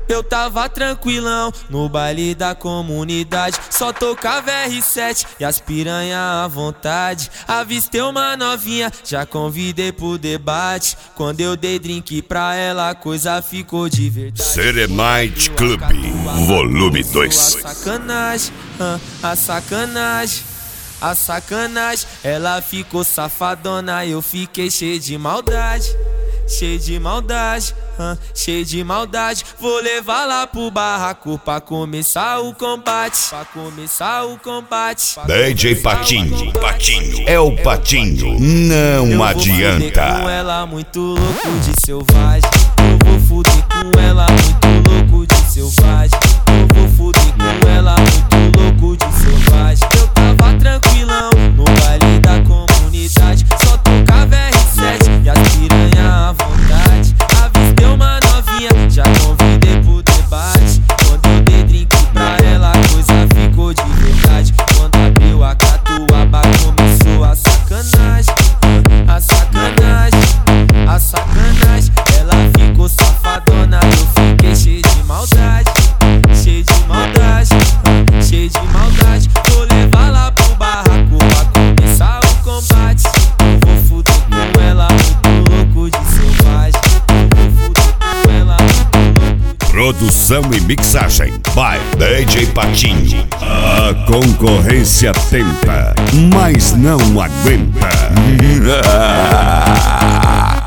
Eu tava tranquilão no baile da comunidade, só tocava R7 e as piranha à vontade. Avistei uma novinha, já convidei pro debate. Quando eu dei drink pra ela, a coisa ficou de verdade. Serenite Club, volume 2. A sacanagem, a sacanagem, a sacanagem. Ela ficou safadona, eu fiquei cheio de maldade. Cheio de maldade, cheio de maldade. Vou levar lá pro barraco pra começar o combate. Pra começar o combate. DJ Patinho, Patinho, é o Patinho, não adianta. Eu vou fuder com ela muito louco de selvagem. Eu vou fuder com ela muito louco de selvagem. Eu vou fuder com ela muito louco de selvagem. Eu tava tranquilão no baile da comunidade, só tocava R7 e as piranha à vontade. Avistei uma novinha, já convidei pro debate. Quando eu dei drink pra ela, a coisa ficou de verdade. Quando abriu a catuaba, começou a sacanagem. A sacanagem, a sacanagem. Ela ficou safadona, eu fiquei cheio de maldade. Cheio de maldade, cheio de maldade. Vou levar lá pro barraco pra começar o combate. Eu vou fuder com ela muito louco de selvagem. Eu vou fuder com ela muito louco de... Produção e mixagem by DJ Patinho. A concorrência tenta, mas não aguenta.